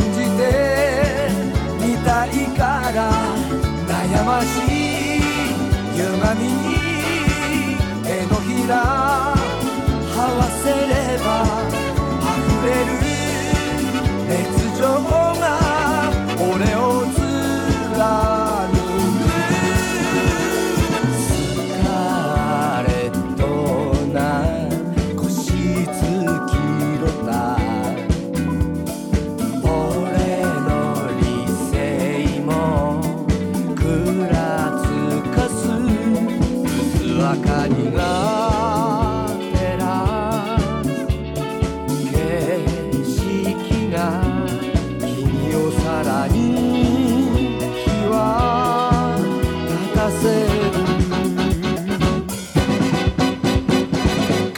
じてみたいから悩ましい歪みに手のひら合わせれば溢れる熱情が俺を貫くスカーレットな腰つきろた俺の理性もくらつかす薄明かりが